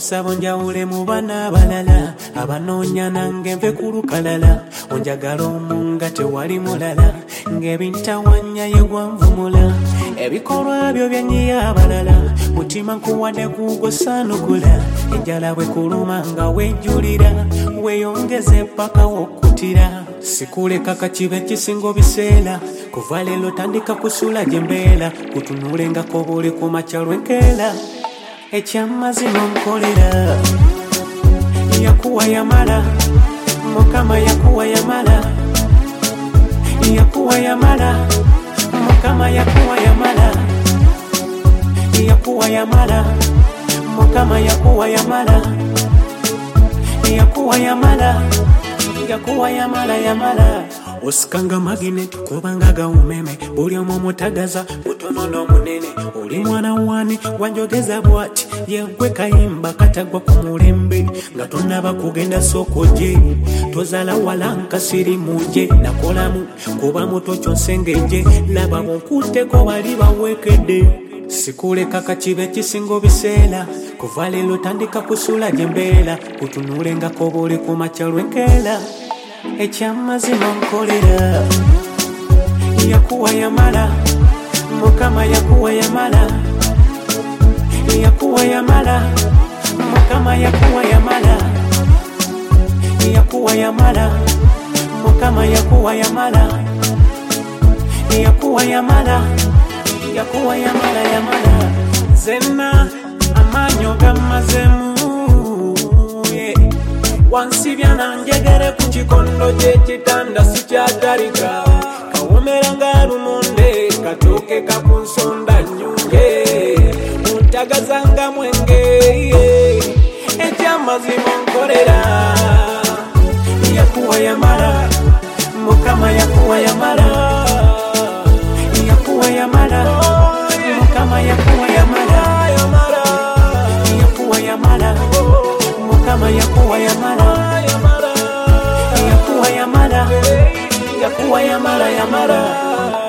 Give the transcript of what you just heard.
onsaba onjawule mu bana abalala abanoonya nange nve ku lukalala onjagala omunga tewali mulala ng'ebintawanya ye gwanvumula ebikolwa byo byanyiya abalala mutima nkuwadde kugo saanukula enjala bwe kuluma nga wejjulira weeyongeze paka w'okkutira sikuleka kakibe kisingo biseera kuva leero tandika kusula gye mbeera kutunuulengako buli ku makya lwenkeera ekyamazima nkolera yakuwa yamala mukama yakuwa yamala yakuwa yamala mukama yakuwa yamala yakuwa yamala mukama yakuwa yamala yakuwa yamala yakuwa yamala yamala osikanga magnet kubanga ga umeme buli omu mutagaza butono n'omunene oli mwana wani wanjogeza bwati yegwe kayimba katagwa ku mulembe nga tonnaba kugenda soko gye tozala walanka siri muje nakolamu kuba muto kyonsengeje laba bonkuteko bali bawekedde sikuleka kakibe kisingo biseera kuva leero tandika kusula gye mbeera kutunuulengako buli ku makya lwenkeera ekyamazima nkolera yakuwa yamala mukama yakuwa yamala yakuwa yamala mukama yakuwa yamala yakuwa yamala mukama yakuwa yamala yakuwa yamala yakuwa yamala yamala zenna amanyo gamazemu wansibya nanjegere ku kikondo ky'ekitanda sikyatalika kawomera nga lumonde katooke kakunsonda nnyunge muntagaza nga mwenge ekyamazima nkolera yakuwa yamala mukama yakuwa yamala yakuwa yamala mukama yakuwa yamala yakuwa yamala mukama yakuwa yamala yakuwa yamala yakuwa yamala yamala